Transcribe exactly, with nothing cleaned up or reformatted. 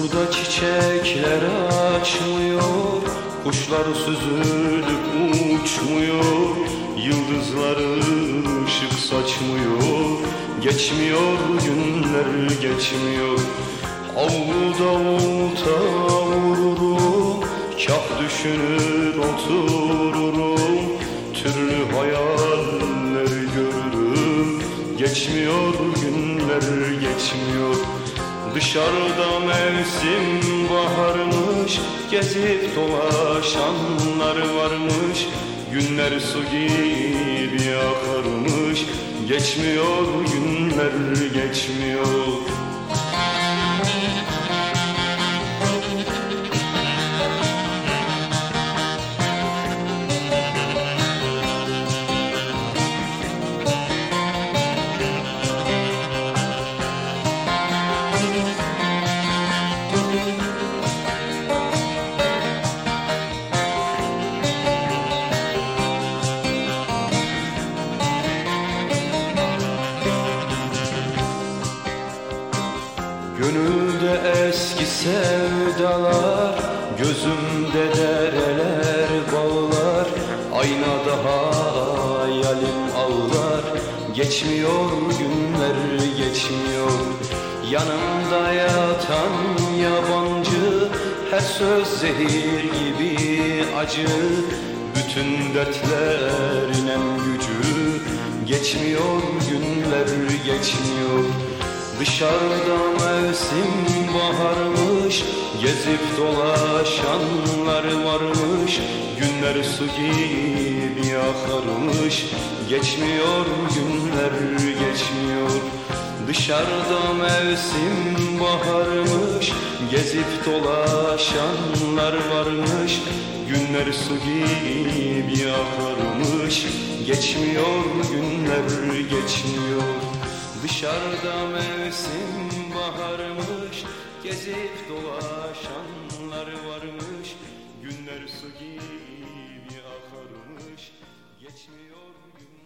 Suda çiçekler açmıyor, kuşlar süzülüp uçmuyor, yıldızlar ışık saçmıyor. Geçmiyor günler, geçmiyor. Avluda olta vururum, kah düşünür otururum, türlü hayaller görürüm. Geçmiyor günler, geçmiyor. Dışarıda mevsim baharmış, gezip dolaşanlar varmış. Günler su gibi akarmış, geçmiyor günler, geçmiyor. Gönülde eski sevdalar, gözümde dereler, bağlar. Aynada hayalim ağlar, geçmiyor günler, geçmiyor. Yanımda yatan yabancı, her söz zehir gibi acı. Bütün dertlerin en gücü, geçmiyor günler, geçmiyor. Dışarıda mevsim baharmış, gezip dolaşanlar varmış. Günler su gibi akarmış, geçmiyor günler, geçmiyor. Dışarıda mevsim baharmış, gezip dolaşanlar varmış. Günler su gibi akarmış, geçmiyor günler, geçmiyor. Dışarıda mevsim baharmış, gezip dolaşanlar varmış. Günler su gibi akarmış, geçmiyor gün.